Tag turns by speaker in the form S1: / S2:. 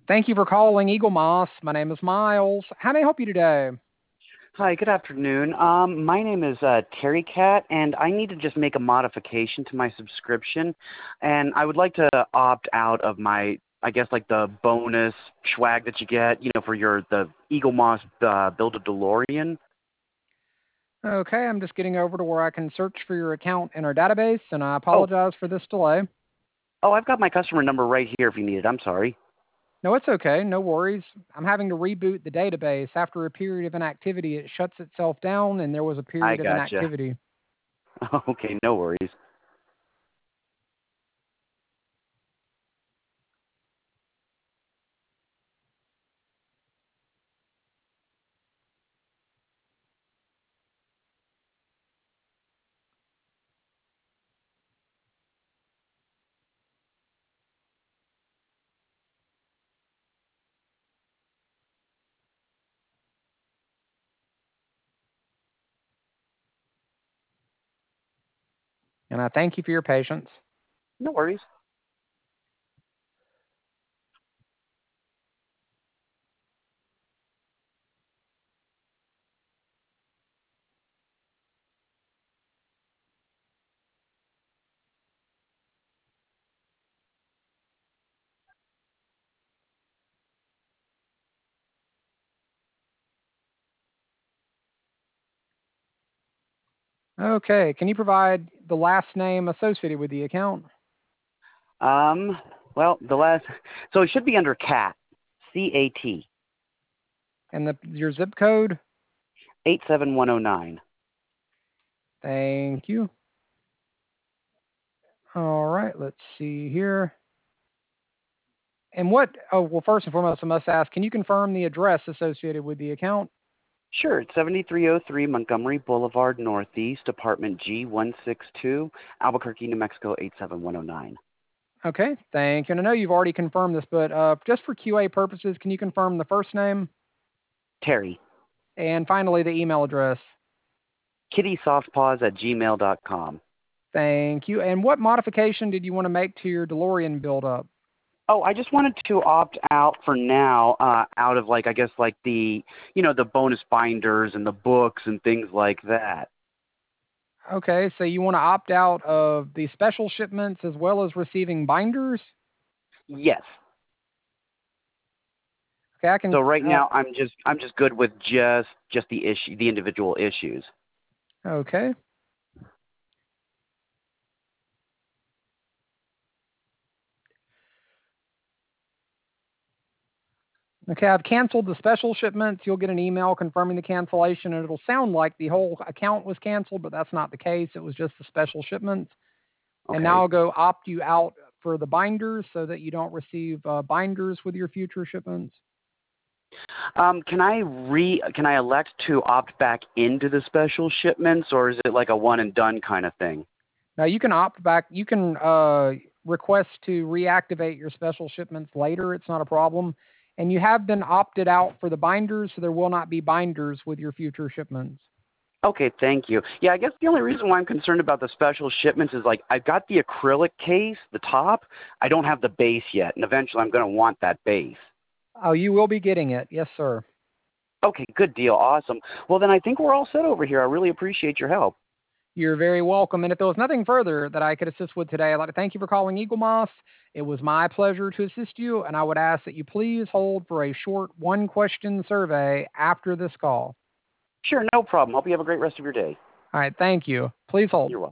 S1: Thank you for calling Eagle Moss. My name is Miles. How may I help you today?
S2: Hi, good afternoon. My name is Terry Cat, and I need to just make a modification to my subscription, and I would like to opt out of my, I guess, like the bonus swag that you get, for the Eagle Moss Build a DeLorean.
S1: Okay, I'm just getting over to where I can search for your account in our database, and I
S2: Oh,
S1: apologize for this delay.
S2: I've got my customer number right here if you need it. I'm sorry.
S1: No, it's okay. No worries. I'm having to reboot the database. After a period of inactivity, it shuts itself down, and there was a
S2: I
S1: period of
S2: gotcha.
S1: inactivity.
S2: Okay, no worries.
S1: And I thank you for your patience.
S2: No worries.
S1: Okay, can you provide the last name associated with the account?
S2: Well, so it should be under Cat, C-A-T,
S1: And your zip code?
S2: 87109.
S1: Thank you. All right, let's see here. And well, first and foremost, I must ask, can you confirm the address associated with the account?
S2: Sure, it's 7303 Montgomery Boulevard Northeast, Apartment G162, Albuquerque, New Mexico 87109.
S1: Okay, thank you. And I know you've already confirmed this, but just for QA purposes, can you confirm the first name
S2: Terry,
S1: and finally the email address?
S2: kittysoftpaws@gmail.com.
S1: Thank you. And what modification did you want to make to your DeLorean build-up?
S2: Oh, I just wanted to opt out for now, out of I guess the bonus binders and the books and things like that.
S1: Okay, so you want to opt out of the special shipments as well as receiving binders?
S2: Yes.
S1: Okay, I can.
S2: So right now I'm just good with just the individual issues.
S1: Okay. Okay, I've canceled the special shipments. You'll get an email confirming the cancellation, and it'll sound like the whole account was canceled, but that's not the case. It was just the special shipments. And now
S2: Okay.
S1: I'll go opt you out for the binders so that you don't receive binders with your future shipments.
S2: Can I elect to opt back into the special shipments, or is it like a one and done kind of thing?
S1: Now you can opt back. You can request to reactivate your special shipments later. It's not a problem. And you have been opted out for the binders, so there will not be binders with your future shipments.
S2: Okay, thank you. Yeah, I guess the only reason why I'm concerned about the special shipments is I've got the acrylic case, the top. I don't have the base yet, and eventually I'm going to want that base.
S1: Oh, you will be getting it. Yes, sir.
S2: Okay, good deal. Awesome. Well, then I think we're all set over here. I really appreciate your help.
S1: You're very welcome. And if there was nothing further that I could assist with today, I'd like to thank you for calling Eagle Moss. It was my pleasure to assist you, and I would ask that you please hold for a short one-question survey after this call.
S2: Sure, no problem. Hope you have a great rest of your day.
S1: All right, thank you. Please hold.
S2: You're welcome.